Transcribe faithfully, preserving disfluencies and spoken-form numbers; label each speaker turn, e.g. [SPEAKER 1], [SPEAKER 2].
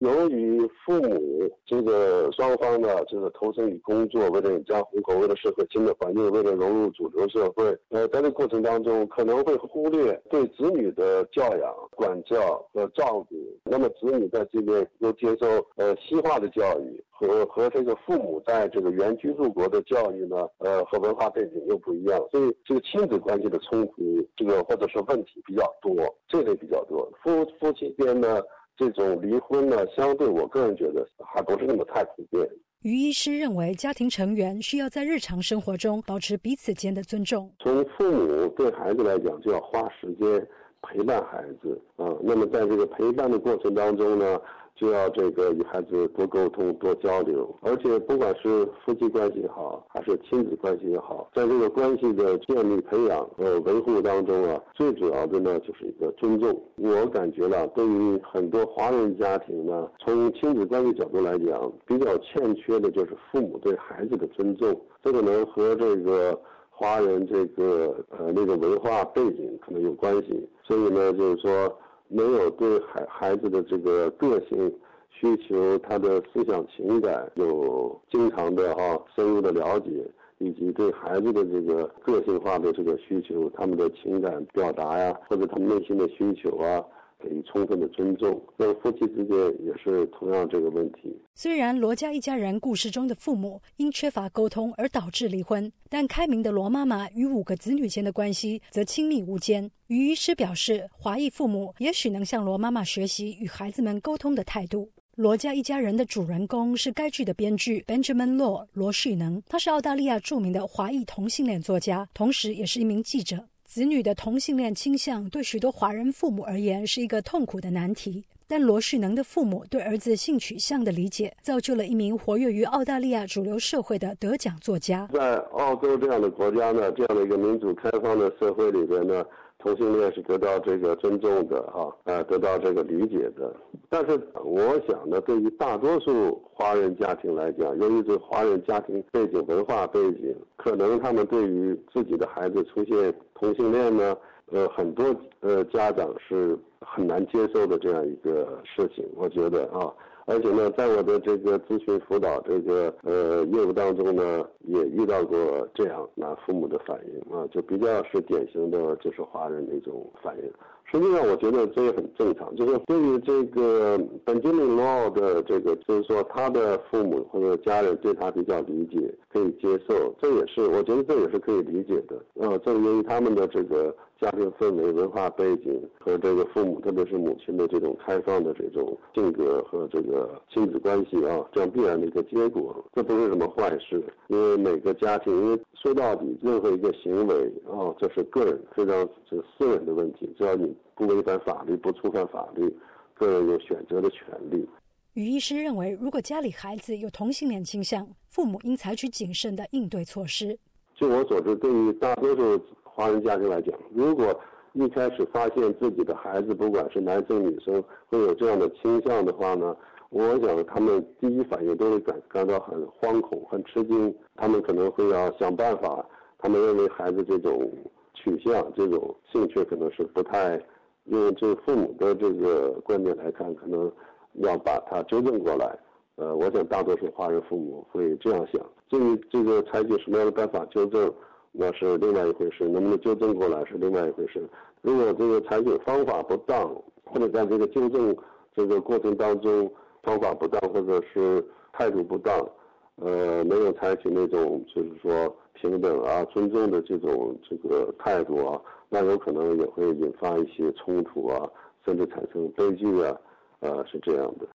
[SPEAKER 1] 由于父母这个双方的这个投身于工作，为了养家糊口，为了适合新的环境，为了融入主流社会，呃，在这个过程当中可能会忽略对子女的教养、管教和照顾。那么子女在这边又接受呃西化的教育，和和这个父母在这个原居住国的教育呢，呃，和文化背景又不一样，所以这个亲子关系的冲突，这个或者是问题比较多，这类比较多。夫夫妻间呢，这种离婚呢，相对我个人觉得还不是那么太普遍。
[SPEAKER 2] 于医师认为，家庭成员需要在日常生活中保持彼此间的尊重。
[SPEAKER 1] 从父母对孩子来讲，就要花时间陪伴孩子啊。那么在这个陪伴的过程当中呢，就要这个与孩子多沟通、多交流，而且不管是夫妻关系也好，还是亲子关系也好，在这个关系的建立、培养和维护当中啊，最主要的呢就是一个尊重。我感觉了，对于很多华人家庭呢，从亲子关系角度来讲，比较欠缺的就是父母对孩子的尊重。这个呢和这个华人这个呃那个文化背景可能有关系，所以呢就是说，没有对孩孩子的这个个性需求、他的思想情感有经常的哈、啊、深入的了解，以及对孩子的这个个性化的这个需求、他们的情感表达呀，或者他们内心的需求啊，给予充分的尊重。那夫妻之间也是同样这个问题。
[SPEAKER 2] 虽然罗家一家人故事中的父母因缺乏沟通而导致离婚，但开明的罗妈妈与五个子女间的关系则亲密无间。于医师表示，华裔父母也许能向罗妈妈学习与孩子们沟通的态度。罗家一家人的主人公是该剧的编剧 Benjamin Law 罗旭能，他是澳大利亚著名的华裔同性恋作家，同时也是一名记者。子女的同性恋倾向对许多华人父母而言是一个痛苦的难题，但罗旭能的父母对儿子性取向的理解，造就了一名活跃于澳大利亚主流社会的得奖作家。
[SPEAKER 1] 在澳洲这样的国家呢，这样的一个民主开放的社会里边呢，同性恋是得到这个尊重的啊，呃，得到这个理解的。但是我想呢，对于大多数华人家庭来讲，由于这华人家庭背景、文化背景，可能他们对于自己的孩子出现同性恋呢，呃，很多呃家长是很难接受的这样一个事情，我觉得啊。而且呢，在我的这个咨询辅导这个呃业务当中呢，也遇到过这样那父母的反应啊，就比较是典型的就是华人的一种反应。实际上，我觉得这也很正常。就是对于这个本杰明·罗的这个，就是说他的父母或者家人对他比较理解，可以接受，这也是我觉得这也是可以理解的。呃，正因为他们的这个家庭氛围、文化背景和这个父母，特别是母亲的这种开放的这种性格和这个亲子关系啊，这样必然的一个结果，这不是什么坏事。因为每个家庭，因为说到底，任何一个行为啊，这是个人非常这个私人的问题，只要你不违反法律，不触犯法律，个人有选择的权利。
[SPEAKER 2] 于医师认为，如果家里孩子有同性恋倾向，父母应采取谨慎的应对措施。
[SPEAKER 1] 就我所知，对于大多数华人家庭来讲，如果一开始发现自己的孩子，不管是男生女生，会有这样的倾向的话呢，我想他们第一反应都会感感到很惶恐、很吃惊，他们可能会要想办法。他们认为孩子这种取向、这种兴趣可能是不太，用这父母的这个观点来看，可能要把它纠正过来。呃，我想大多数华人父母会这样想。至于这个采取什么样的办法纠正，那是另外一回事，能不能纠正过来是另外一回事。如果这个采取方法不当，或者在这个纠正这个过程当中方法不当，或者是态度不当，呃，没有采取那种就是说平等啊、尊重的这种这个态度啊，那有可能也会引发一些冲突啊，甚至产生悲剧啊，呃，是这样的。